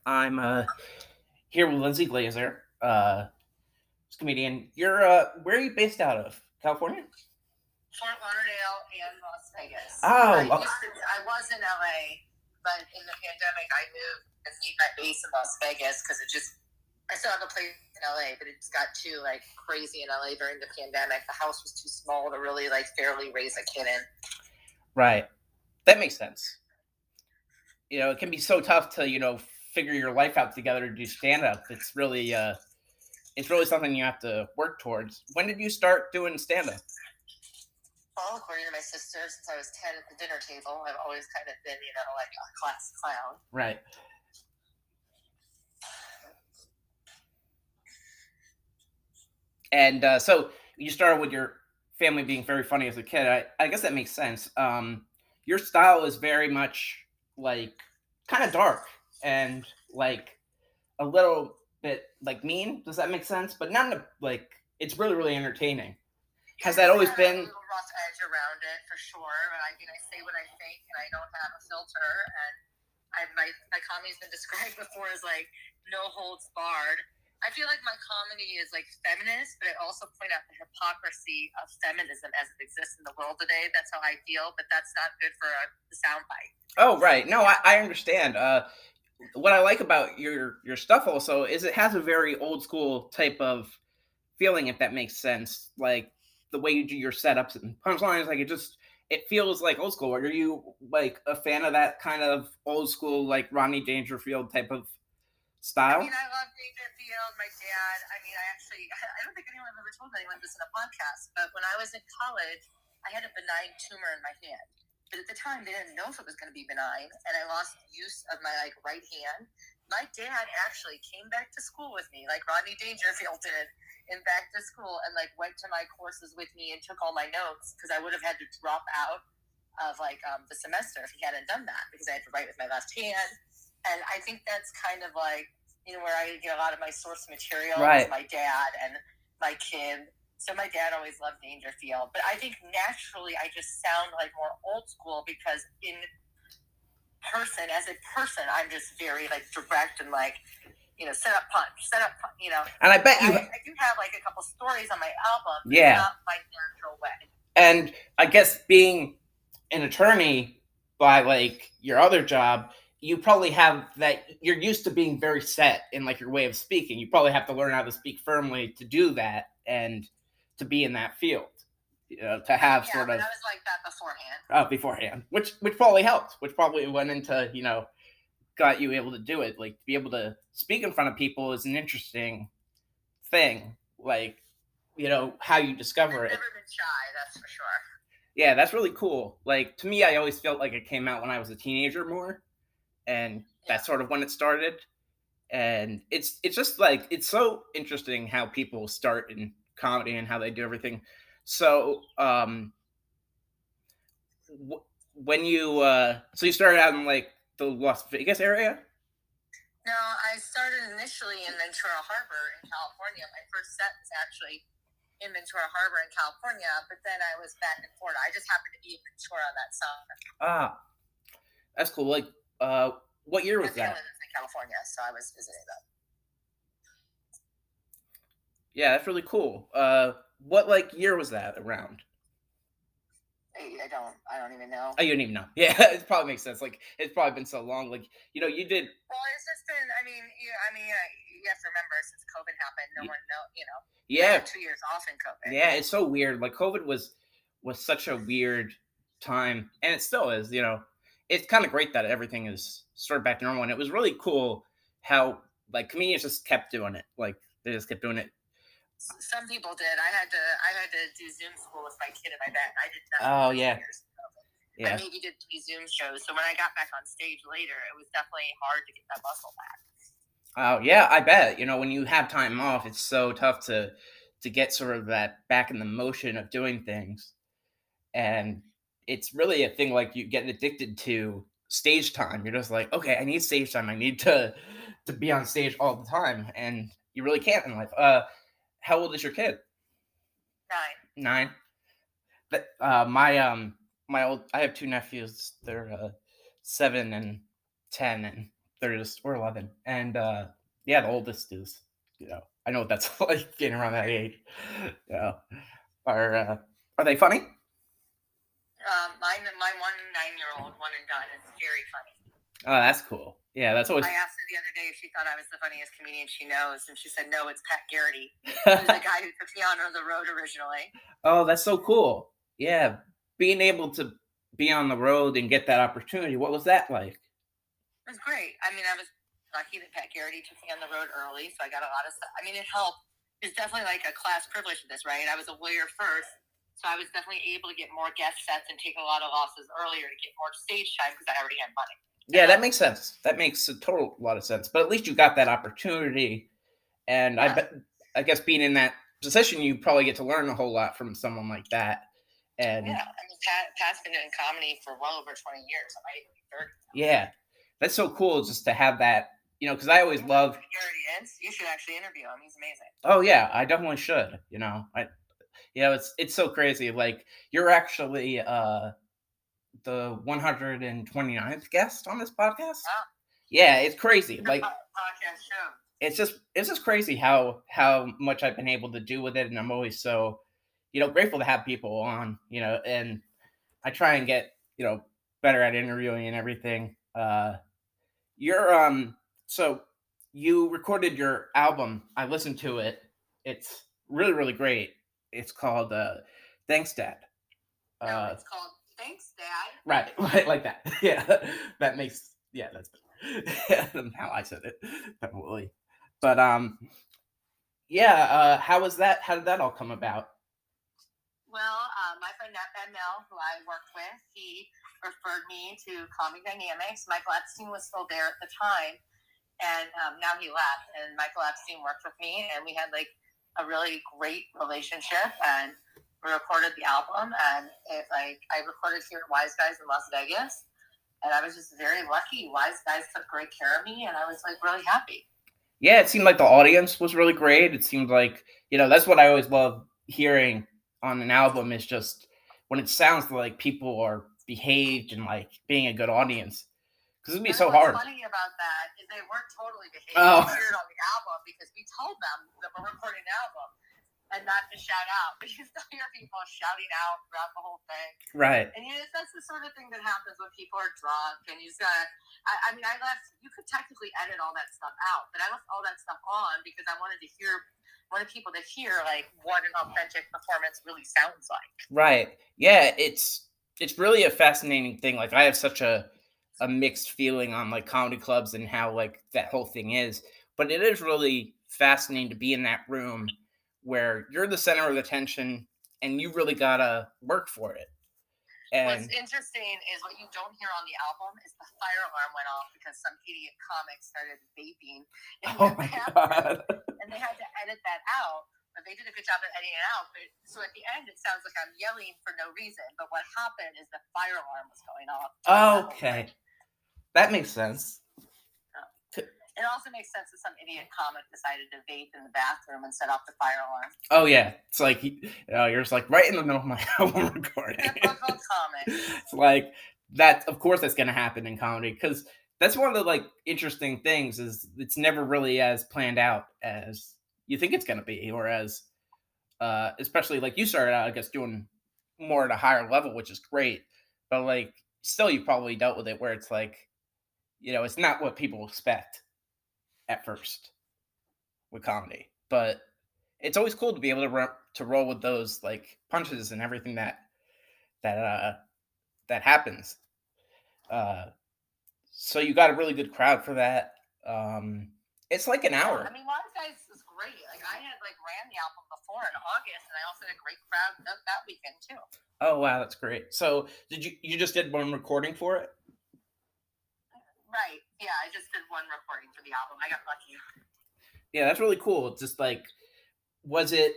I'm here with Lindsay Glazer, comedian. You're where are you based out of? California? Fort Lauderdale and Las Vegas. Oh, I was in LA, but in the pandemic, I moved and made my base in Las Vegas because I still have a place in LA, but it just got too crazy in LA during the pandemic. The house was too small to really fairly raise a kid in. right. That makes sense. It can be so tough to figure your life out together to do stand up. It's really something you have to work towards. When did you start doing stand up? Well, according to my sister, since I was 10 at the dinner table, I've always kind of been, a class clown. Right. And so you started with your family being very funny as a kid. I guess that makes sense. Your style is very much kind of dark and a little bit mean. Does that make sense? But not in it's really, really entertaining. Has that always been? A little rough edge around it for sure. But I say what I think, and I don't have a filter. And my comedy's been described before as no holds barred. I feel like my comedy is feminist, but I also point out the hypocrisy of feminism as it exists in the world today. That's how I feel, but that's not good for the soundbite. Oh, right. No, I understand. What I like about your stuff also is it has a very old school type of feeling, if that makes sense. Like the way you do your setups and punchlines, it feels like old school. Are you a fan of that kind of old school, Rodney Dangerfield type of style? I love Dangerfield, my dad. I don't think anyone ever told anyone this in a podcast, but when I was in college, I had a benign tumor in my hand. But at the time, they didn't know if it was going to be benign, and I lost use of my right hand. My dad actually came back to school with me, like Rodney Dangerfield did, and back to school, and went to my courses with me and took all my notes because I would have had to drop out of the semester if he hadn't done that because I had to write with my left hand. And I think that's kind of where I get a lot of my source material is my dad and my kid. So my dad always loved Dangerfield. But I think naturally I just sound more old school because as a person, I'm just very direct and set up punch. And I bet you... I do have a couple stories on my album, but not my natural way. And I guess being an attorney by your other job, you probably have that. You're used to being very set in your way of speaking. You probably have to learn how to speak firmly to do that and to be in that field. To have sort of. I was like that beforehand. Oh, beforehand, which probably helped. Which probably went into got you able to do it. To be able to speak in front of people is an interesting thing. How you discover it. I've never been shy, that's for sure. Yeah, that's really cool. To me, I always felt like it came out when I was a teenager more. And that's sort of when it started. And it's just it's so interesting how people start in comedy and how they do everything. So when you you started out in the Las Vegas area? No, I started initially in Ventura Harbor in California. My first set was actually in Ventura Harbor in California, but then I was back in Florida. I just happened to be in Ventura that summer. Ah, that's cool. What year was that? I was in California, so I was visiting them. Yeah, that's really cool. What year was that around? I don't even know. Oh, you don't even know. Yeah, it probably makes sense. It's probably been so long. You did. Well, it's just been. You have to remember since COVID happened, no one know. Yeah. 2 years off in COVID. Yeah, it's so weird. COVID was such a weird time, and it still is. It's kind of great that everything is sort of back to normal, and it was really cool how comedians just kept doing it. They just kept doing it. Some people did. I had to do Zoom school with my kid in my bed. I did that. Oh yeah. Yeah. I maybe did 3 Zoom shows. So when I got back on stage later, it was definitely hard to get that muscle back. Oh yeah, I bet. When you have time off, it's so tough to get sort of that back in the motion of doing things, and it's really a thing you get addicted to stage time. You're just okay, I need stage time. I need to be on stage all the time, and you really can't in life. How old is your kid? 9. 9. I have 2 nephews. They're 7 and 10, and we're 11, and yeah, the oldest is, I know what that's like getting around that age. Yeah, are are they funny? My 1 9-year-old, one and done, is very funny. Oh, that's cool. Yeah, that's always. I asked her the other day if she thought I was the funniest comedian she knows, and she said no, it's Pat Garrity, who's the guy who took me on the road originally. Oh, that's so cool. Yeah, being able to be on the road and get that opportunity. What was that like? It was great. I mean, I was lucky that Pat Garrity took me on the road early, so I got a lot of stuff. I mean, it helped. It's definitely like a class privilege to this, right? I was a lawyer first, so I was definitely able to get more guest sets and take a lot of losses earlier to get more stage time because I already had money. Yeah, that makes sense. That makes a lot of sense. But at least you got that opportunity, and Yeah. I guess being in that position, you probably get to learn a whole lot from someone like that. And Yeah, I mean, Pat's been doing comedy for well over 20 years. I might even be 30. yeah, that's so cool just to have that, because I always love. Garrity is. You should actually interview him. He's amazing. Oh yeah, I definitely should. It's so crazy. Like you're actually the 129th guest on this podcast. Wow. Yeah, it's crazy. Like podcast show. It's just crazy how much I've been able to do with it, and I'm always so, grateful to have people on, and I try and get, better at interviewing and everything. You're so you recorded your album. I listened to it. It's really, really great. It's called Thanks Dad. No, it's called Thanks Dad. Right, like that. Yeah, that makes, that's how I said it, probably. But yeah, how was that? How did that all come about? Well, my friend ML, who I worked with, he referred me to Comic Dynamics. Michael Epstein was still there at the time, and now he left. And Michael Epstein worked with me, and we had like a really great relationship. And we recorded the album, and I recorded here at Wise Guys in Las Vegas, and I was just very lucky. Wise Guys took great care of me, and I was like really happy. Yeah, it seemed like the audience was really great. It seemed like, that's what I always love hearing on an album, is just when it sounds like people are behaved and like being a good audience. Because it'd be so hard. What's funny about that is they weren't totally behaved. Oh. They heard on the album because we told them that we're recording an album and not to shout out. But you still hear people shouting out throughout the whole thing. Right. And that's the sort of thing that happens when people are drunk, and you just gotta. I mean, I left. You could technically edit all that stuff out, but I left all that stuff on because I wanted people to hear like what an authentic performance really sounds like. Right. Yeah. It's really a fascinating thing. Like I have such a mixed feeling on like comedy clubs and how like that whole thing is, but it is really fascinating to be in that room where you're the center of attention and you really gotta work for it. And what's interesting is what you don't hear on the album is the fire alarm went off because some idiot comic started vaping in the bathroom, and they had to edit that out. But they did a good job at editing it out. But so at the end, it sounds like I'm yelling for no reason. But what happened is the fire alarm was going off. Okay, that makes sense. It also makes sense that some idiot comic decided to vape in the bathroom and set off the fire alarm. Oh yeah, it's like you're just like right in the middle of my album recording. It's like that. Of course, that's gonna happen in comedy because that's one of the like interesting things is it's never really as planned out as you think it's gonna be, or as especially like you started out, I guess, doing more at a higher level, which is great. But like still, you probably dealt with it where it's like, it's not what people expect at first with comedy, but it's always cool to be able to roll with those like punches and everything that happens. So you got a really good crowd for that. It's like an hour. I mean, Wise Guys is great. Like I had ran the album before in August, and I also had a great crowd that weekend too. Oh wow, that's great. So did you just did one recording for it? Right. Yeah, I just did one recording for the album. I got lucky. Yeah, that's really cool. Just like, was it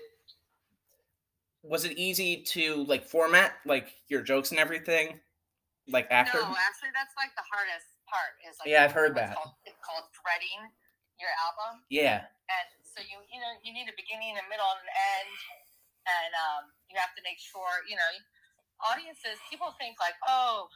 easy to like format like your jokes and everything? Like after? No, actually, that's like the hardest part. Is like I've heard that. It's called threading your album. Yeah. And so you need a beginning, a middle, and an end, and you have to make sure audiences. People think like, oh,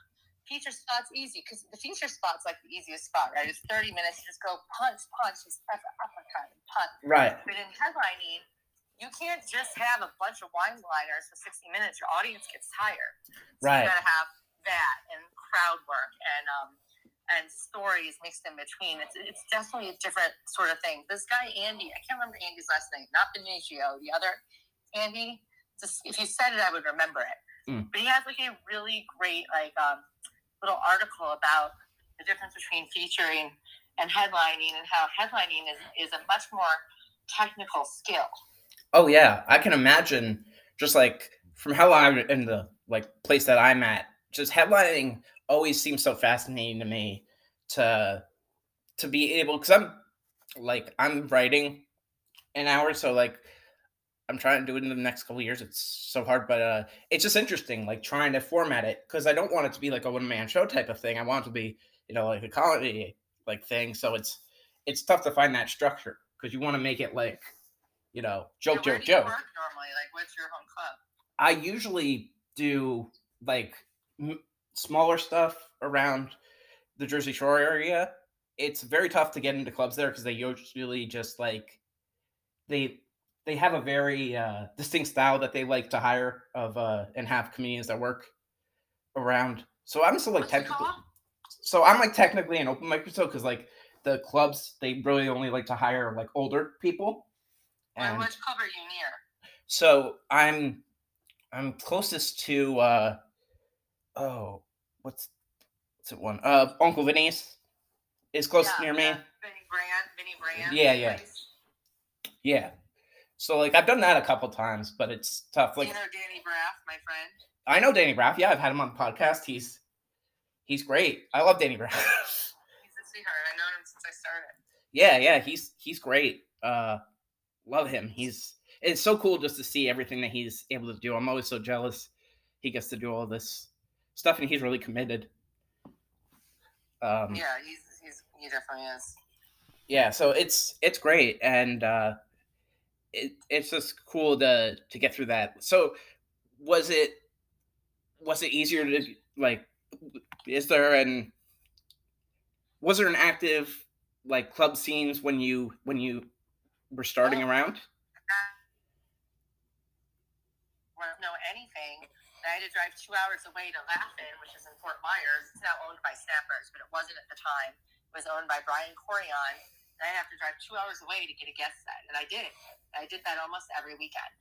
feature spot's easy because the feature spot's like the easiest spot, right? It's 30 minutes. You just go punch, just uppercut, and punch. Right. But in headlining, you can't just have a bunch of wine-liners for 60 minutes. Your audience gets tired. So Right. You got to have that and crowd work and stories mixed in between. It's definitely a different sort of thing. This guy, Andy, I can't remember Andy's last name, not Benicio, the other Andy. Just, if you said it, I would remember it. But he has like a really great little article about the difference between featuring and headlining and how headlining is a much more technical skill. Oh yeah, I can imagine just like from how I'm in the like place that I'm at, just headlining always seems so fascinating to me to be able because I'm writing an hour, so like I'm trying to do it in the next couple of years. It's so hard, but it's just interesting, like trying to format it because I don't want it to be like a one man show type of thing. I want it to be, like a comedy like thing. So it's tough to find that structure because you want to make it like, joke. Where do you work normally? Like, what's your home club? I usually do like smaller stuff around the Jersey Shore area. It's very tough to get into clubs there because they usually just like they have a very distinct style that they like to hire of and have comedians that work around. So I'm still like technically, technically an open mic because like the clubs they really only like to hire like older people. And which club are you near? So I'm closest to what's it one? Uncle Vinny's is close near me. Vinny Brand. Yeah. Yeah. So like I've done that a couple times, but it's tough. Like, you know Danny Braff, my friend? I know Danny Braff. Yeah, I've had him on the podcast. He's great. I love Danny Braff. He's a sweetheart. I've known him since I started. Yeah, he's great. Love him. It's so cool just to see everything that he's able to do. I'm always so jealous he gets to do all this stuff, and he's really committed. Yeah, he definitely is. Yeah, so it's great, and it's just cool to get through that. So was it easier to like? Was there an active like club scenes when you were starting around? Know anything? I had to drive 2 hours away to Laugh-In, which is in Fort Myers. It's now owned by Snappers, but it wasn't at the time. It was owned by Brian Corian. And I have to drive 2 hours away to get a guest set, and I did. I did that almost every weekend.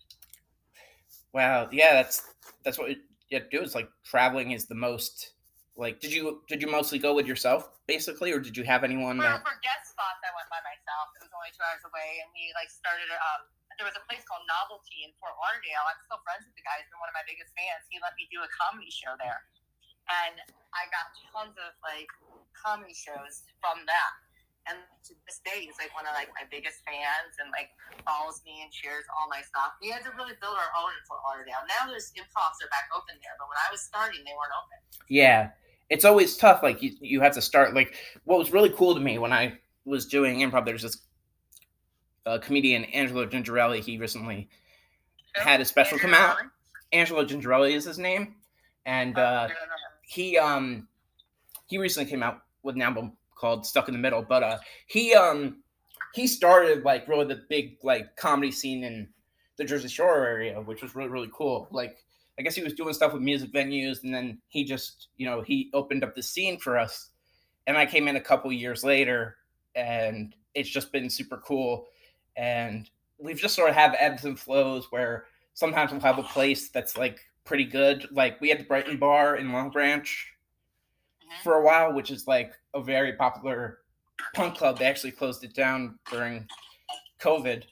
Wow, yeah, that's what you have to do. Is like traveling is the most. Like, did you mostly go with yourself, basically, or did you have anyone? For guest spots, I went by myself. It was only 2 hours away, and we like started. There was a place called Novelty in Fort Lauderdale. I'm still friends with the guy. He's been one of my biggest fans. He let me do a comedy show there, and I got tons of like comedy shows from that. And to this day, he's like one of like my biggest fans, and like follows me and shares all my stuff. We had to really build our own in Fort Lauderdale. Now there's improvs are back open there, but when I was starting, they weren't open. Yeah, it's always tough. Like you have to start. Like what was really cool to me when I was doing improv, there's this comedian Angelo Gingerelli. He recently had a special come out. Angelo Gingerelli is his name, and he recently came out with an album called Stuck in the Middle. But he started like really the big like comedy scene in the Jersey Shore area, which was really, really cool. Like I guess he was doing stuff with music venues, and then he just he opened up the scene for us. And I came in a couple years later, and it's just been super cool. And we've just sort of have ebbs and flows where sometimes we'll have a place that's like pretty good. Like we had the Brighton Bar in Long Branch for a while, which is like a very popular punk club. They actually closed it down during COVID.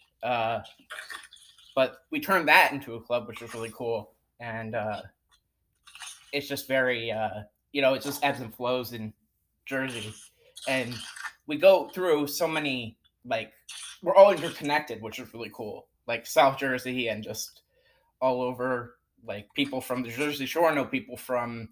But we turned that into a club, which was really cool. And it's just very, it just ebbs and flows in Jersey. And we go through so many, like, we're all interconnected, which is really cool. Like South Jersey and just all over, like people from the Jersey Shore know people from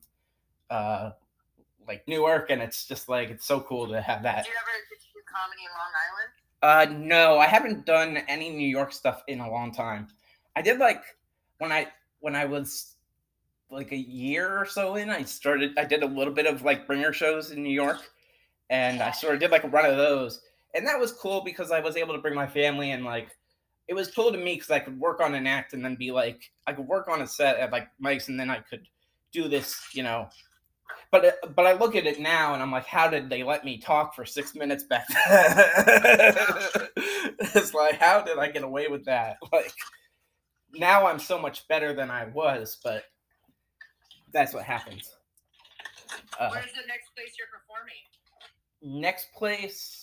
like Newark, and it's just like it's so cool to have that. Did you do comedy in Long Island? No, I haven't done any New York stuff in a long time. I did like when I was like a year or so in, I did a little bit of like bringer shows in New York, and I sort of did like a run of those, and that was cool because I was able to bring my family, and like it was cool to me because I could work on an act and then be like I could work on a set at like Mike's, and then I could do this, But I look at it now and I'm like, how did they let me talk for 6 minutes back then? It's like, how did I get away with that? Like, now I'm so much better than I was, but that's what happens. Where's the next place you're performing? Next place,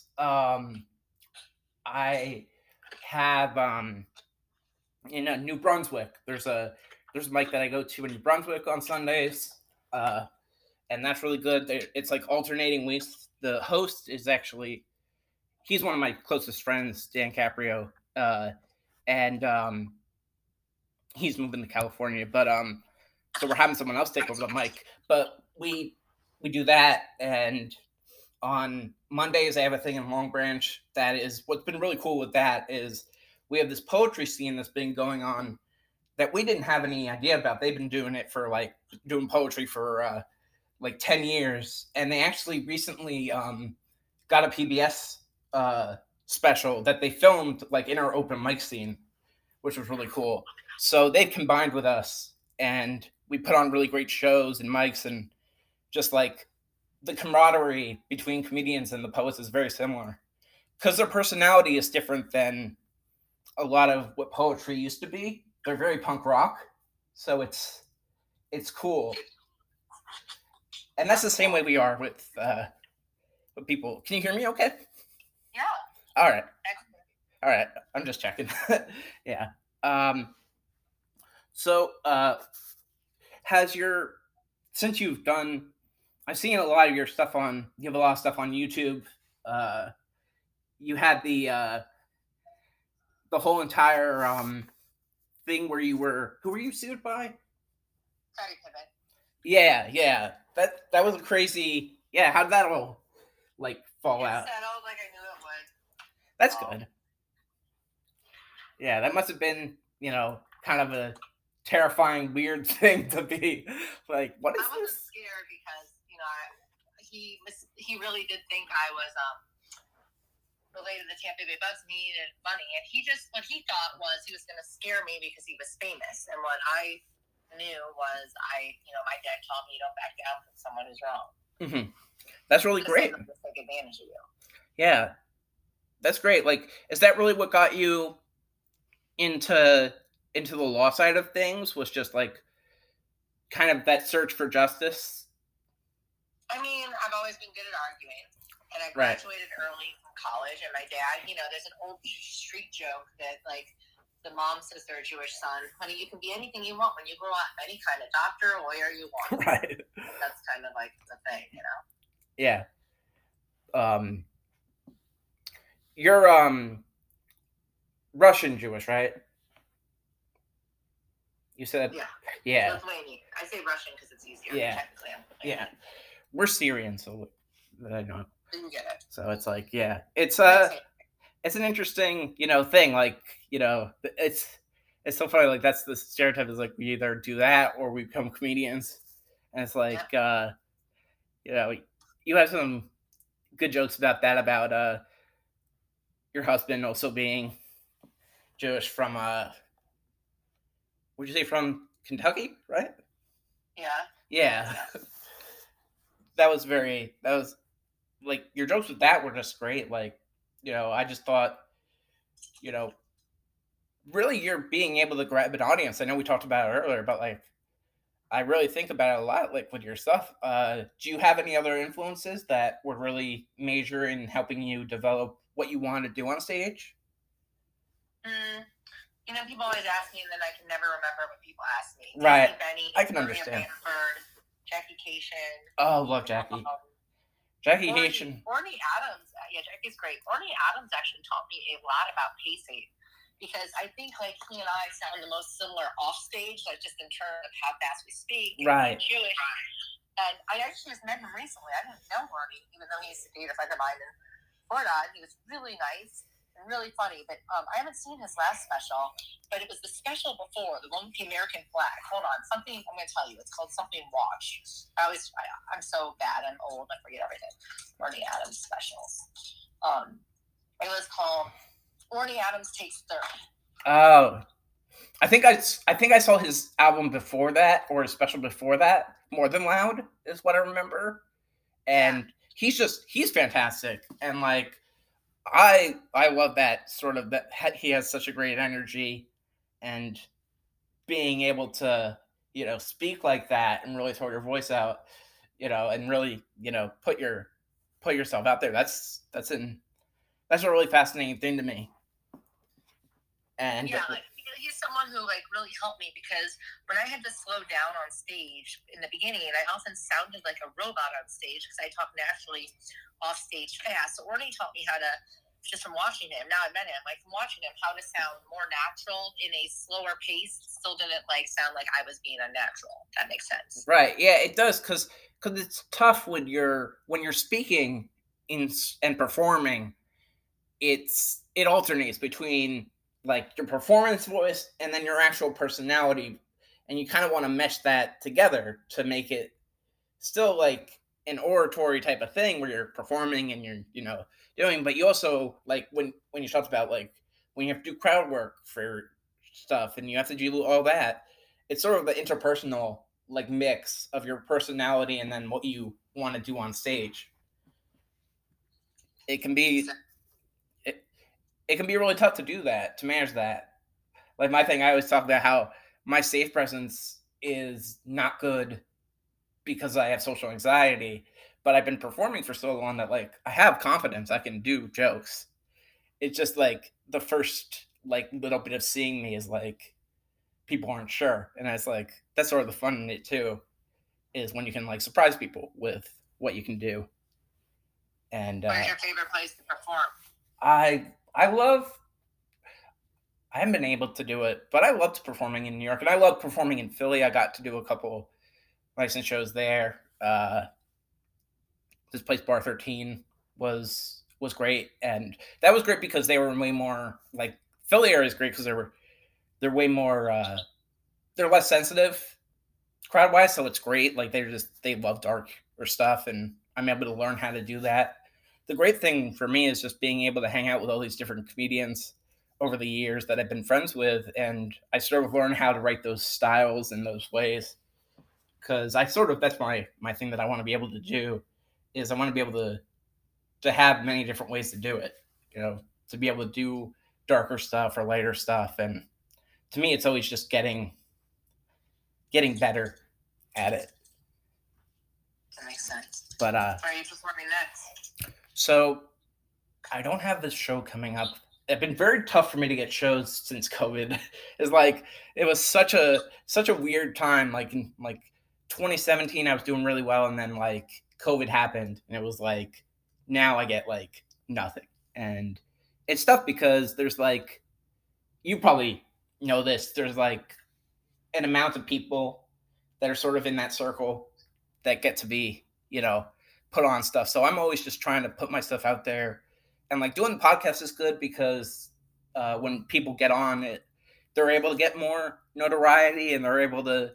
I have in New Brunswick. There's a mic that I go to in New Brunswick on Sundays. And that's really good. It's like alternating weeks. The host is actually, he's one of my closest friends, Dan Caprio, and he's moving to California. But so we're having someone else take over the mic. But we do that, and on Mondays I have a thing in Long Branch. That is what's been really cool with that is we have this poetry scene that's been going on that we didn't have any idea about. They've been doing it for doing poetry for like 10 years, and they actually recently got a PBS special that they filmed like in our open mic scene, which was really cool. So they've combined with us, and we put on really great shows and mics, and just like the camaraderie between comedians and the poets is very similar because their personality is different than a lot of what poetry used to be. They're very punk rock, so it's cool. And that's the same way we are with people. Can you hear me okay? Yeah. All right. Excellent. All right. I'm just checking. Yeah. So since you've done, I've seen a lot of your stuff you have a lot of stuff on YouTube. You had the whole entire thing where who were you sued by? Sorry, Pippin. Yeah. That was a crazy. Yeah, how did that all fall out? Settled like I knew it would. That's good. Yeah, that must have been kind of a terrifying, weird thing to be like. What is this? I wasn't scared because he really did think I was related to Tampa Bay Bucks. And he needed money, and what he thought was he was going to scare me because he was famous, and what I knew was my dad taught me you don't back down from someone who's wrong. Mm-hmm. That's really great. Just take advantage of you. Yeah, that's great. Like, is that really what got you into the law side of things? Was just like kind of that search for justice? I mean, I've always been good at arguing, and I graduated early from college. And my dad, there's an old street joke that the mom says to her Jewish son, honey, you can be anything you want when you grow up. Any kind of doctor, lawyer you want. Right. That's kind of like the thing, Yeah. You're Russian Jewish, right? You said? Yeah. Lithuanian. I say Russian because it's easier. Yeah. Technically, yeah. We're Syrian, so I know. You get it. So it's like, yeah. It's an interesting, thing. Like, it's so funny. Like, that's the stereotype is like we either do that or we become comedians. And it's like, you have some good jokes about that, about your husband also being Jewish from, would you say from Kentucky, right? Yeah. Yeah. That was like, your jokes with that were just great. Like, I just thought, really you're being able to grab an audience. I know we talked about it earlier, but like, I really think about it a lot, like with your stuff. Do you have any other influences that were really major in helping you develop what you want to do on stage? People always ask me, and then I can never remember what people ask me. Right. Benny, I can understand. Bamford, Jackie Cation. Oh, love Jackie. Jackie Cation. Orny Adams. Yeah, Jackie's great. Orny Adams actually taught me a lot about pacing. Because I think he and I sound the most similar off stage, just in terms of how fast we speak. Right. Jewish. And I actually just met him recently. I didn't know Orny, even though he used to date a friend of mine in Florida. And he was really nice. really funny. But I haven't seen his last special, but it was the special before, the one with the American flag. Hold on, something I'm going to tell you. It's called Something Watch. I'm so bad. I'm old. I forget everything. Orny Adams specials. It was called Orny Adams Takes Third. Oh, I think I saw his album before that, or his special before that. More Than Loud is what I remember, and he's fantastic, and like I love that sort of that he has such a great energy, and being able to speak like that and really throw your voice out, and really put yourself out there. That's a really fascinating thing to me. And yeah, he's someone who like really helped me, because when I had to slow down on stage in the beginning, I often sounded like a robot on stage because I talk naturally off stage fast. So Orny taught me how to, just from watching him. Now I met him, like from watching him, how to sound more natural in a slower pace. Still didn't like sound like I was being unnatural. That makes sense, right? Yeah, it does, because it's tough when you're speaking and performing. It alternates between like your performance voice and then your actual personality, and you kind of want to mesh that together to make it still like an oratory type of thing where you're performing and you're doing, but you also like when you talked about like when you have to do crowd work for stuff and you have to do all that, it's sort of the interpersonal like mix of your personality and then what you want to do on stage. It can be it can be really tough to do that, to manage that. Like my thing, I always talk about how my safe presence is not good because I have social anxiety, but I've been performing for so long that like I have confidence. I can do jokes. It's just like the first like little bit of seeing me is like people aren't sure, and it's like that's sort of the fun in it too, is when you can like surprise people with what you can do. And where's your favorite place to perform? I love. I haven't been able to do it, but I loved performing in New York, and I love performing in Philly. I got to do a couple licensed shows there. This place, Bar 13, was great, and that was great because they were way more like Philly area is great because they're way more they're less sensitive crowd wise, so it's great. Like they love dark or stuff, and I'm able to learn how to do that. The great thing for me is just being able to hang out with all these different comedians over the years that I've been friends with, and I sort of learn how to write those styles in those ways. Because that's my thing that I want to be able to do is I want to be able to have many different ways to do it. To be able to do darker stuff or lighter stuff, and to me, it's always just getting better at it. That makes sense. But where are you performing next? So I don't have this show coming up. It's been very tough for me to get shows since COVID. It's like it was such a weird time. Like in 2017, I was doing really well, and then like COVID happened, and it was like now I get like nothing, and it's tough because there's like you probably know this. There's like an amount of people that are sort of in that circle that get to be put on stuff. So I'm always just trying to put my stuff out there. And like doing the podcast is good because when people get on it, they're able to get more notoriety and they're able to,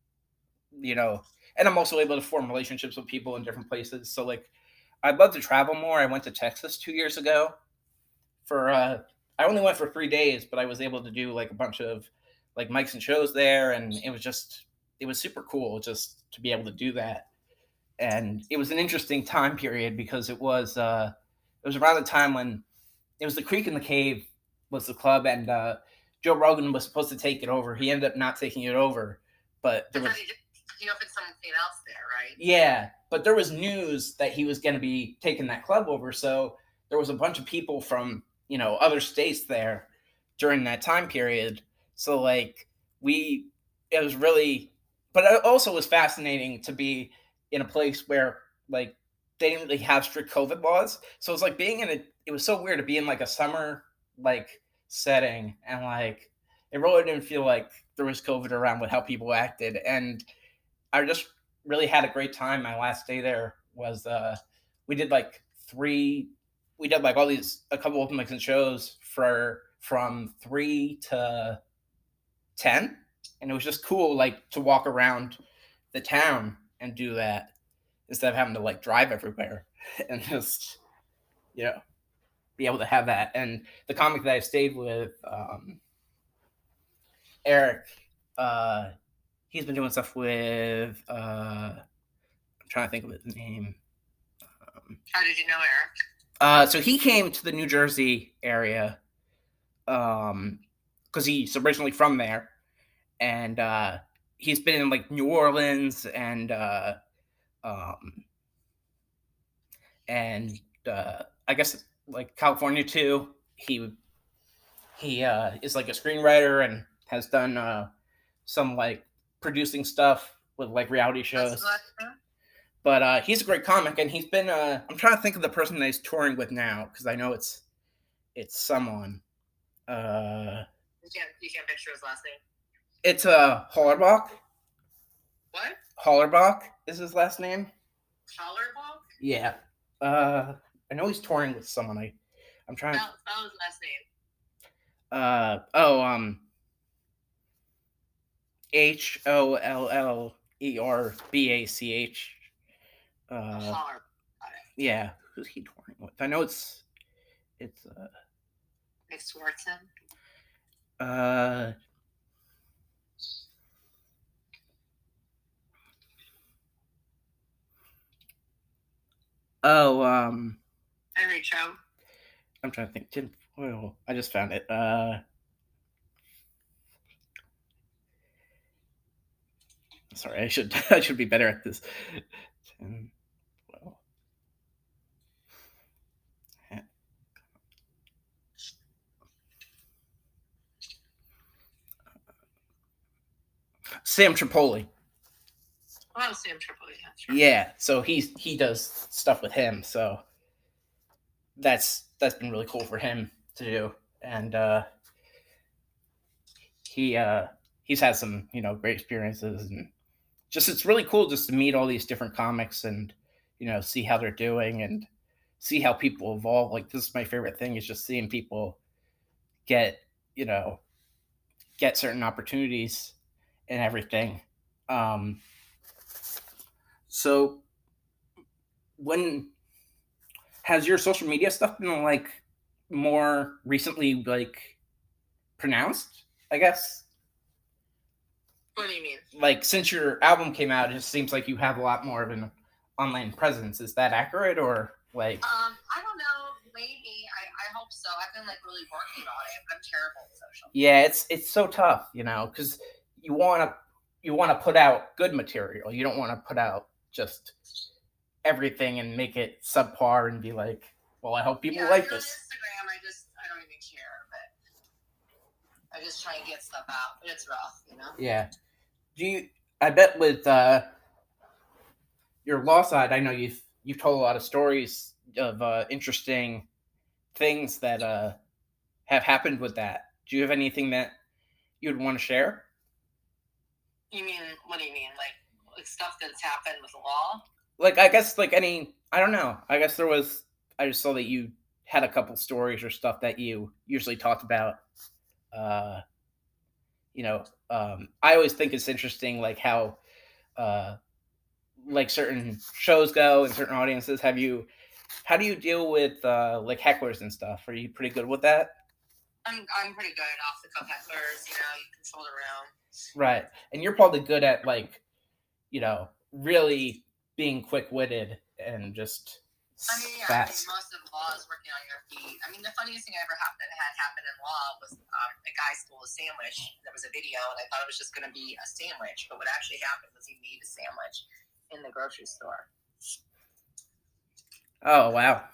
and I'm also able to form relationships with people in different places. So like, I'd love to travel more. I went to Texas 2 years ago I only went for 3 days, but I was able to do like a bunch of like mics and shows there. And it was super cool just to be able to do that. And it was an interesting time period because it was around the time when it was the Creek and the Cave was the club, and Joe Rogan was supposed to take it over. He ended up not taking it over, but he opened something else there, right? Yeah, but there was news that he was going to be taking that club over, so there was a bunch of people from other states there during that time period. So like it was really, but it also was fascinating to be in a place where like they didn't really have strict COVID laws. So it's like it was so weird to be in like a summer like setting, and like it really didn't feel like there was COVID around with how people acted. And I just really had a great time. My last day there was we we did like a couple open mics and shows from 3 to 10, and it was just cool like to walk around the town and do that instead of having to like drive everywhere and just be able to have that. And the comic that I stayed with, Eric, he's been doing stuff with I'm trying to think of his name. How did you know Eric? So he came to the New Jersey area because he's originally from there, and he's been in like New Orleans and I guess like California too. He is like a screenwriter and has done some like producing stuff with like reality shows. But he's a great comic, and he's been. I'm trying to think of the person that he's touring with now because I know it's someone. You can't picture his last name. It's Hollerbach. What? Hollerbach is his last name. Hollerbach? Yeah. I know he's touring with someone. I'm trying. Spell his last name. Hollerbach. Yeah. Who's he touring with? I know it's Nick Swartzen. Henry Cho. I'm trying to think. Tim Foyle. I just found it. Sorry, I should be better at this. Tim Foyle. Sam Tripoli. Oh, Sam Tripoli. That's right. Yeah, so he does stuff with him, so that's been really cool for him to do, and he's had some great experiences, and just it's really cool just to meet all these different comics and see how they're doing and see how people evolve. Like this is my favorite thing is just seeing people get certain opportunities and everything. So when has your social media stuff been like more recently like pronounced, I guess? What do you mean? Like since your album came out, it just seems like you have a lot more of an online presence. Is that accurate or like I don't know, maybe. I hope so. I've been like really working on it. I'm terrible at social. Yeah, it's so tough, because you want to put out good material. You don't want to put out just everything and make it subpar and be like, well, I hope people like this. Instagram, I don't even care, but I just try and get stuff out. But it's rough, Yeah. I bet with your law side, I know you've told a lot of stories of interesting things that have happened with that. Do you have anything that you'd want to share? You mean, what do you mean? Like stuff that's happened with the law? Like, I guess, like any, I don't know. I guess I just saw that you had a couple stories or stuff that you usually talked about. I always think it's interesting, like how, like certain shows go and certain audiences. How do you deal with like hecklers and stuff? Are you pretty good with that? I'm pretty good at off the cuff hecklers. You control the room. Right, and you're probably good at like, really being quick-witted and just fast. Most of the law is working on your feet. The funniest thing I ever had happen in law was a guy stole a sandwich. There was a video, and I thought it was just going to be a sandwich, but what actually happened was he made a sandwich in the grocery store. Oh, wow.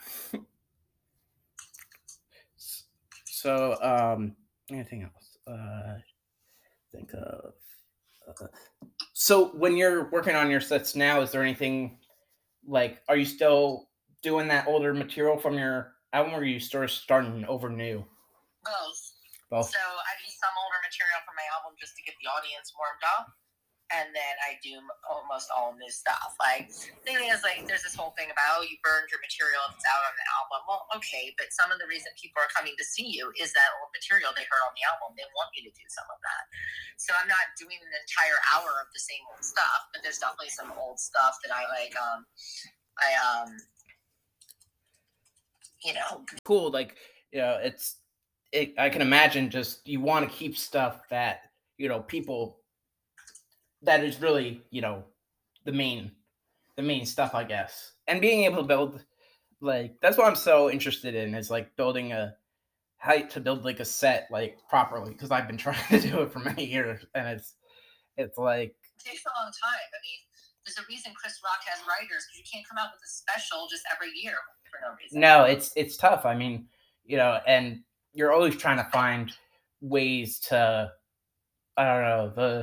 So, anything else? Think of. So, when you're working on your sets now, is there anything like? Are you still doing that older material from your album, or are you starting over new? Both. So I use some older material from my album just to get the audience warmed up, and then I do almost all new stuff. Like, the thing is, like, there's this whole thing about, oh, you burned your material if it's out on the album. Well, okay, but some of the reason people are coming to see you is that old material they heard on the album. They want you to do some of that. So I'm not doing an entire hour of the same old stuff, but there's definitely some old stuff that I like. Cool. Like, I can imagine just you want to keep stuff that people that is really the main stuff, I guess, and being able to build like that's what I'm so interested in is like building how to build like a set like properly because I've been trying to do it for many years and it's like it takes a long time. I mean, there's a reason Chris Rock has writers because you can't come out with a special just every year for no reason. No, it's tough. I mean, and you're always trying to find ways to I don't know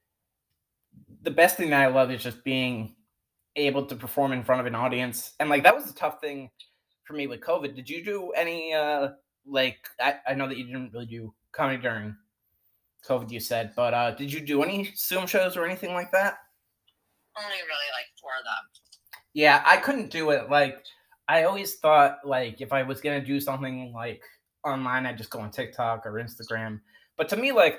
the best thing that I love is just being able to perform in front of an audience. And like that was a tough thing for me with COVID. Did you do any like I know that you didn't really do comedy during COVID, you said, but did you do any Zoom shows or anything like that? Only really like 4 of them. Yeah, I couldn't do it. Like I always thought like if I was gonna do something like online, I'd just go on TikTok or Instagram. But to me, like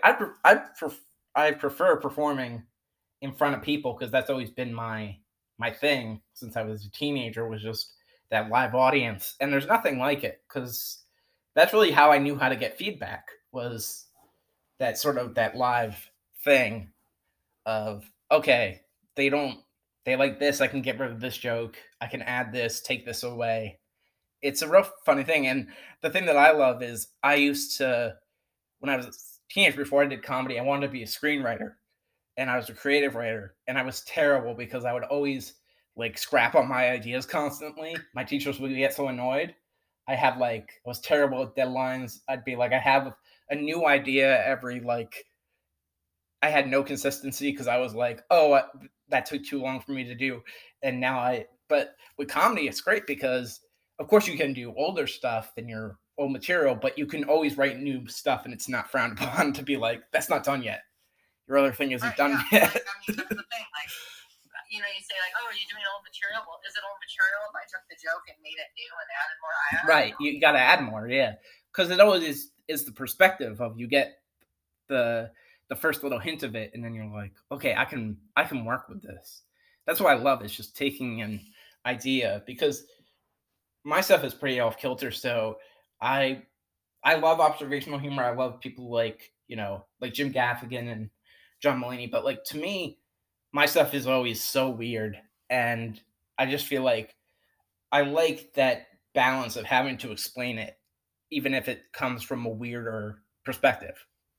I prefer performing in front of people because that's always been my thing since I was a teenager was just that live audience, and there's nothing like it because that's really how I knew how to get feedback was that sort of that live thing of okay, they like this, I can get rid of this joke, I can add this, take this away. It's a real funny thing, and the thing that I love is I used to when I was a teenager before I did comedy, I wanted to be a screenwriter and I was a creative writer, and I was terrible because I would always like scrap on my ideas constantly. My teachers would get so annoyed. I was terrible at deadlines. I'd be like, I have a new idea every like. I had no consistency because I was like, oh, that took too long for me to do, and But with comedy, it's great because, of course, you can do older stuff in your old material, but you can always write new stuff, and it's not frowned upon to be like, that's not done yet. Your other thing isn't done yet. Like, I mean, that's the thing. Like, you say like, oh, are you doing old material? Well, is it old material if I took the joke and made it new and added more? Right, you got to add more, yeah, because it always is the perspective of you get the first little hint of it, and then you're like, okay, I can work with this. That's what I love is just taking an idea because my stuff is pretty off kilter. So I love observational humor. I love people like like Jim Gaffigan and John Mulaney, but like to me, my stuff is always so weird, and I just feel like I like that balance of having to explain it, even if it comes from a weirder perspective.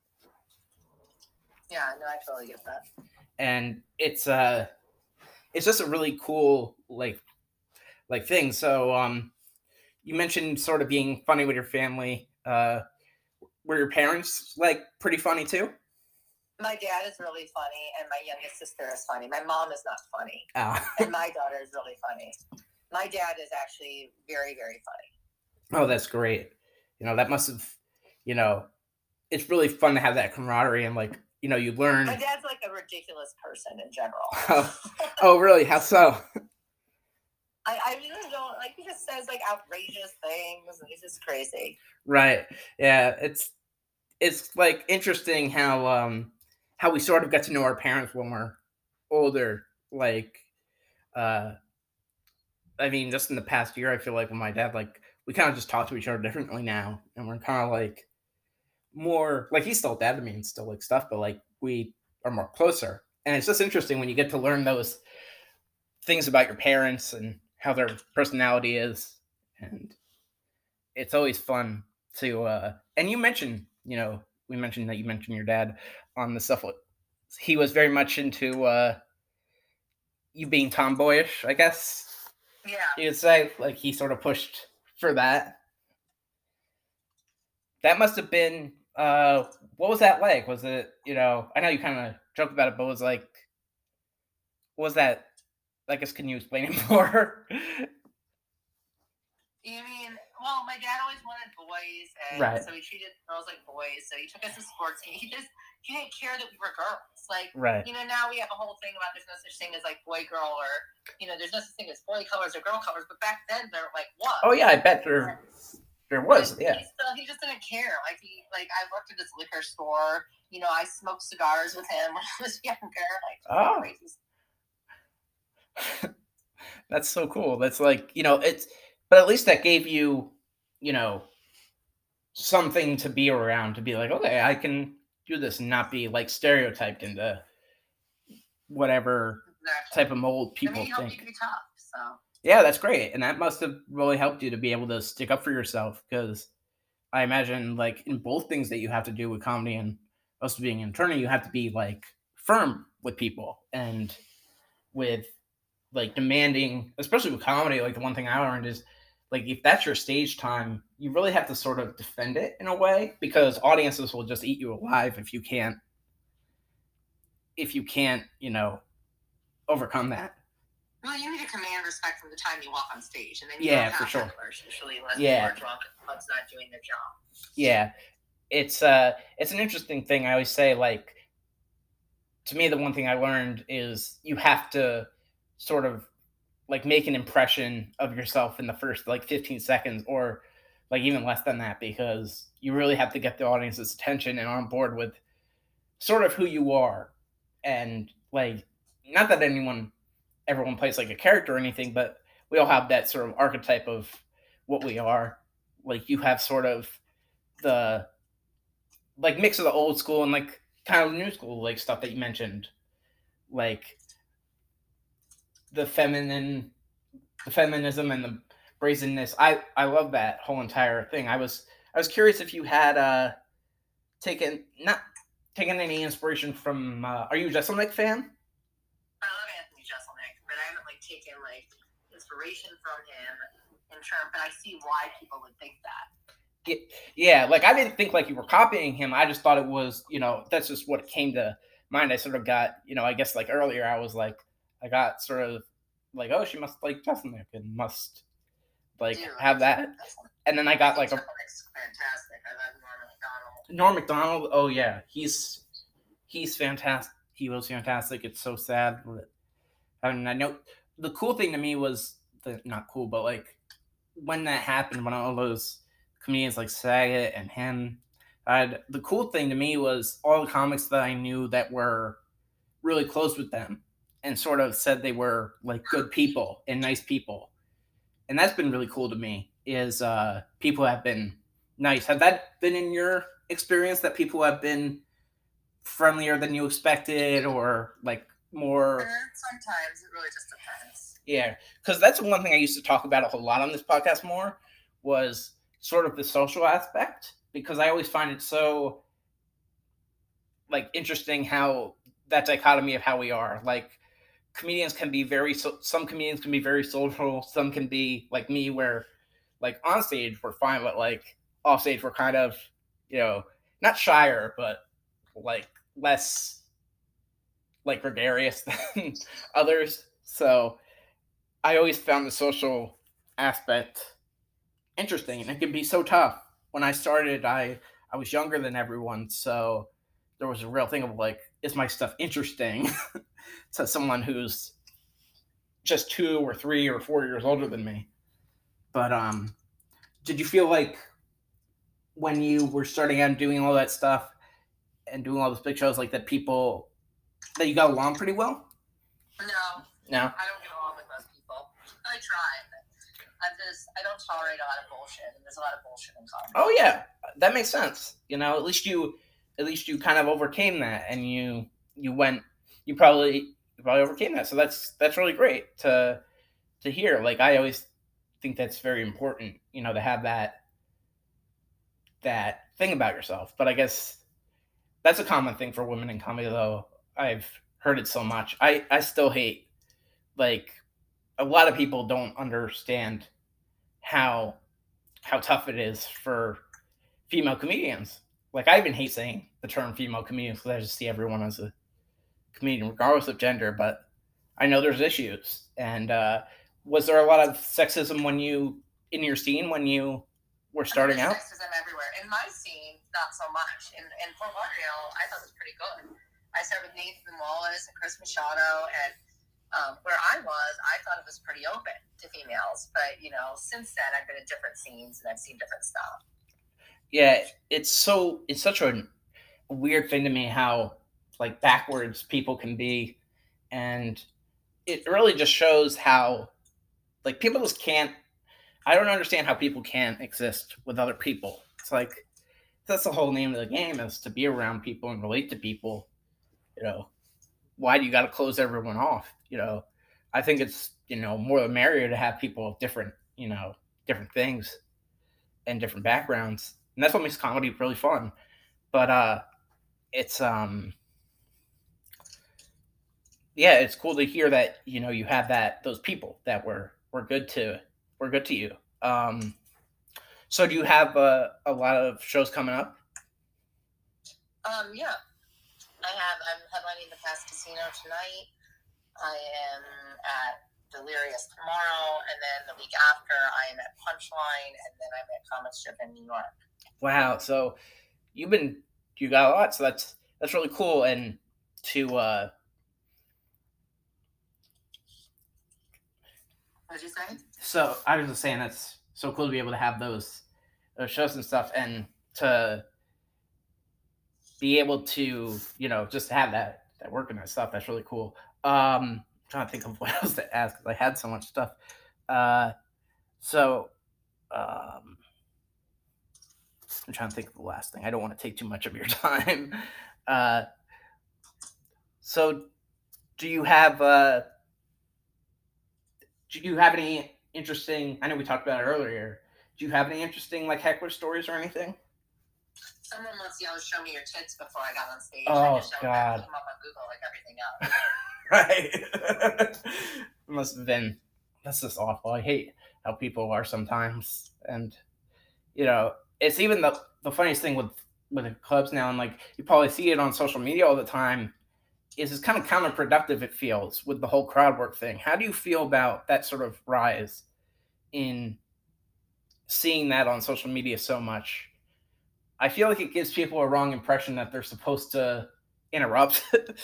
Yeah, no, I totally get that. And it's just a really cool like thing. So you mentioned sort of being funny with your family. Were your parents like pretty funny too? My dad is really funny, and my youngest sister is funny. My mom is not funny, and my daughter is really funny. My dad is actually very, very funny. Oh, that's great. That must have, it's really fun to have that camaraderie and like, you learn. My dad's like a ridiculous person in general. Oh, really? How so? I really don't like. He just says like outrageous things, and he's just crazy. Right. Yeah. It's like interesting how we sort of get to know our parents when we're older. Like, I mean, just in the past year, I feel like with my dad, like we kind of just talk to each other differently now, and we're kind of like more like he's still dad to me and still like stuff, but like we are more closer. And it's just interesting when you get to learn those things about your parents and how their personality is, and it's always fun to. And you mentioned, we mentioned that you mentioned your dad on the stuff. He was very much into you being tomboyish, I guess. Yeah. You could say like he sort of pushed for that. That must have been what was that like? Was it, I know you kind of joked about it, but was like what was that? I guess can you explain it more? You mean, well, my dad always wanted boys, and right. So he treated girls like boys. So he took us to sports. He he didn't care that we were girls. Like, right. Now we have a whole thing about there's no such thing as like boy girl, or there's no such thing as boy colors or girl colors. But back then they're like what? Oh yeah, I bet there was. Yeah. He just didn't care. Like I worked at this liquor store. I smoked cigars with him when I was younger. Like crazy. That's so cool. That's like, but at least that gave you, something to be around, to be like, okay, I can do this and not be like stereotyped into whatever type of mold people think. You to be tough, so. Yeah, that's great. And that must have really helped you to be able to stick up for yourself, because I imagine like in both things that you have to do with comedy and also being an attorney, you have to be like firm with people and with like demanding, especially with comedy. Like the one thing I learned is like, if that's your stage time, you really have to sort of defend it in a way, because audiences will just eat you alive if you can't, overcome that. Well, you need to command respect from the time you walk on stage, and then for sure. Usually, unless people are drunk, club's not doing their job. Yeah, it's an interesting thing. I always say, like, to me, the one thing I learned is you have to sort of like make an impression of yourself in the first like 15 seconds, or like even less than that, because you really have to get the audience's attention and on board with sort of who you are. And like, not that everyone plays like a character or anything, but we all have that sort of archetype of what we are. Like you have sort of the like mix of the old school and like kind of new school like stuff that you mentioned, like the feminism and the brazenness. I love that whole entire thing. I was curious if you had taken any inspiration from are you a Jeselnik fan? I love Anthony Jeselnik, but I haven't like taken like inspiration from him in terms, but I see why people would think that. Yeah, like I didn't think like you were copying him. I just thought it was, that's just what came to mind. I sort of got, I guess like earlier I was like, I got sort of like, oh, she must like Jeselnik and must like have that. And then I got like fantastic. I love Norm Macdonald. Oh yeah, he's fantastic. He was fantastic. It's so sad. I mean, I know the cool thing to me was not cool, but like when that happened, when all those comedians like Saget and him, the cool thing to me was all the comics that I knew that were really close with them and sort of said they were like good people and nice people. And that's been really cool to me, is people have been nice. Have that been in your experience, that people have been friendlier than you expected, or like more? Sometimes it really just depends. Yeah, because that's one thing I used to talk about a whole lot on this podcast more, was sort of the social aspect, because I always find it so like interesting how that dichotomy of how we are. Like comedians can be some comedians can be very social, some can be like me, where like on stage we're fine, but like off stage we're kind of, not shyer, but like less like gregarious than others. So I always found the social aspect interesting, and it can be so tough. When I started, I was younger than everyone, so there was a real thing of like, is my stuff interesting to someone who's just 2 or 3 or 4 years older than me? But did you feel like when you were starting out and doing all that stuff and doing all those big shows, like that you got along pretty well? No. No? I don't get along with most people. I try, but I don't tolerate a lot of bullshit, and there's a lot of bullshit in comedy. Oh yeah, that makes sense. At least you kind of overcame that, and you probably overcame that. So that's really great to hear. Like I always think that's very important, to have that thing about yourself. But I guess that's a common thing for women in comedy, though. I've heard it so much. I still hate, like, a lot of people don't understand how tough it is for female comedians. Like, I even hate saying the term female comedians, because I just see everyone as a comedian, regardless of gender. But I know there's issues. And was there a lot of sexism in your scene when you were starting out? Sexism everywhere. in my scene, not so much. In Fort Lauderdale, I thought it was pretty good. I started with Nathan Wallace and Chris Machado, and where I was, I thought it was pretty open to females. But, since then, I've been in different scenes and I've seen different stuff. Yeah, it's such a weird thing to me how, like, backwards people can be. And it really just shows how, like, people just can't. I don't understand how people can't exist with other people. It's like, that's the whole name of the game, is to be around people and relate to people. Why do you got to close everyone off? I think it's, more the merrier to have people of different, different things and different backgrounds. And that's what makes comedy really fun. But it's yeah, it's cool to hear that, you have those people that were good to you. So do you have a lot of shows coming up? Yeah. I'm headlining the Past Casino tonight. I am at Delirious tomorrow, and then the week after I am at Punchline, and then I'm at Comic Strip in New York. Wow, so you got a lot, so that's really cool. And to what did you say? So I was just saying that's so cool to be able to have those shows and stuff, and to be able to, just have that work and that stuff. That's really cool. I'm trying to think of what else to ask, because I had so much stuff. So I'm trying to think of the last thing. I don't want to take too much of your time. So do you have any interesting, I know we talked about it earlier, do you have any interesting, like, heckler stories or anything? Someone once yelled, "Show me your tits," before I got on stage. Oh, I just God. came up on Google like everything else. Right. Must have been, that's just awful. I hate how people are sometimes. And, it's even the funniest thing with the clubs now, and, like, you probably see it on social media all the time, is it's kind of counterproductive, it feels, with the whole crowd work thing. How do you feel about that sort of rise in seeing that on social media so much? I feel like it gives people a wrong impression that they're supposed to interrupt.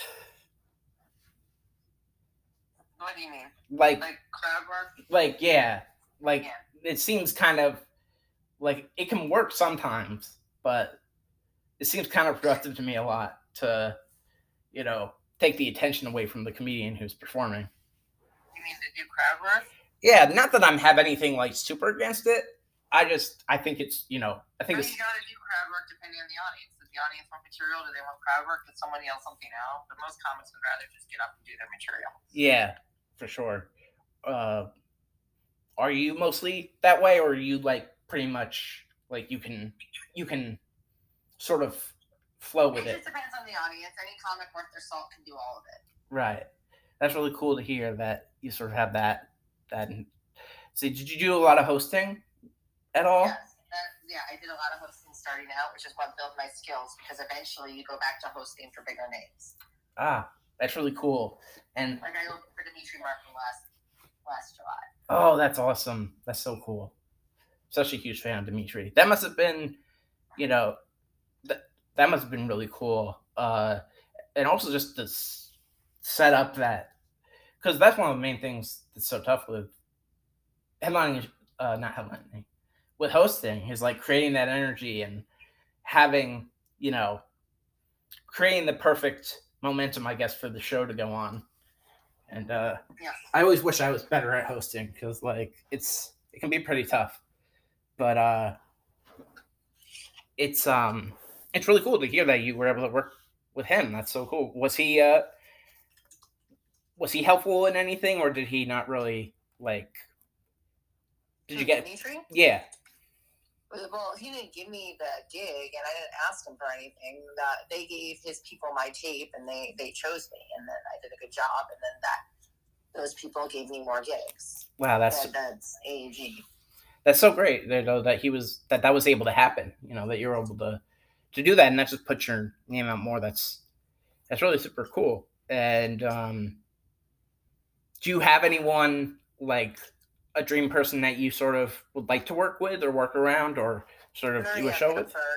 What do you mean? Like crowd work? Like, yeah. Like, it seems kind of like it can work sometimes, but it seems counterproductive to me a lot to, take the attention away from the comedian who's performing. You mean to do crowd work? Yeah, not that I have anything, like, super against it. I think it's, I think it's. You gotta do crowd work depending on the audience. Does the audience want material? Do they want crowd work? Does someone yell something out? But most comics would rather just get up and do their material. Yeah, for sure. Are you mostly that way, or are you, like, pretty much, like, you can sort of flow with it? It just depends on the audience. Any comic worth their salt can do all of it. Right. That's really cool to hear that you sort of have that. So did you do a lot of hosting at all? Yes. Yeah, I did a lot of hosting starting out, which is what built my skills, because eventually you go back to hosting for bigger names. Ah, that's really cool. And like, I opened for Dimitri Martin last July. Oh, that's awesome. That's so cool. Such a huge fan of Dimitri. That must have been, that must have been really cool. And also just to set up that, because that's one of the main things that's so tough with headlining, not headlining, with hosting, is, like, creating that energy and having, creating the perfect momentum, I guess, for the show to go on. And I always wish I was better at hosting, because, like, it can be pretty tough. But it's really cool to hear that you were able to work with him. That's so cool. Was he helpful in anything, or did he not really, like? Did you get Dimitri? Yeah. Well, he didn't give me the gig, and I didn't ask him for anything. They gave his people my tape, and they chose me, and then I did a good job, and then those people gave me more gigs. Wow, that's AAG. That's so great. That was able to happen. That you're able to do that, and not just put your name out more. That's really super cool. And do you have anyone, like, a dream person that you sort of would like to work with or work around, or sort of do a Maria show with? Bamford.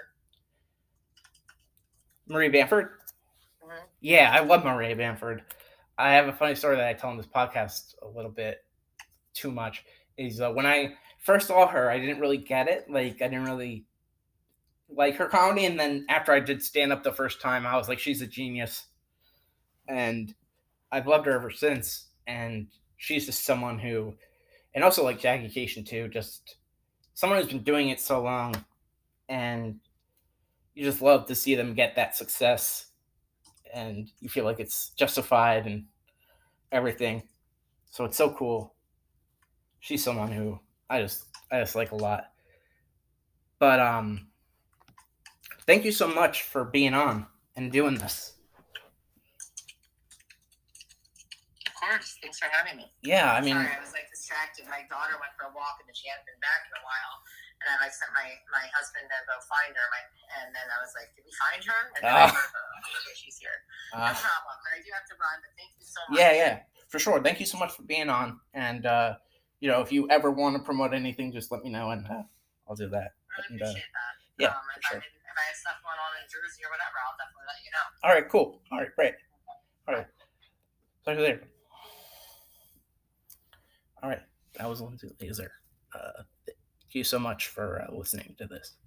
Marie Bamford? Mhm. Yeah, I love Marie Bamford. I have a funny story that I tell in this podcast a little bit too much. Is when I first saw her, I didn't really get it. Like, I didn't really like her comedy, and then after I did stand up the first time, I was like, she's a genius, and I've loved her ever since. And she's just someone who, and also like Jackie Cation too, just someone who's been doing it so long, and you just love to see them get that success, and you feel like it's justified and everything. So it's so cool. She's someone who I just like a lot. But thank you so much for being on and doing this. Of course. Thanks for having me. Yeah, I mean, Sorry, I was like distracted. My daughter went for a walk and she hadn't been back in a while. And I like sent my husband to go find her. And then I was like, did we find her? And then I heard her. Okay, she's here. No problem. But I do have to run, but thank you so much. Yeah, for sure. Thank you so much for being on. And if you ever want to promote anything, just let me know and I'll do that. I really appreciate that. Yeah, if, for sure. If I have stuff going on in Jersey or whatever, I'll definitely let you know. All right, cool. All right, great. All right. Talk to you later. All right. That was Lindsay Laser. Thank you so much for listening to this.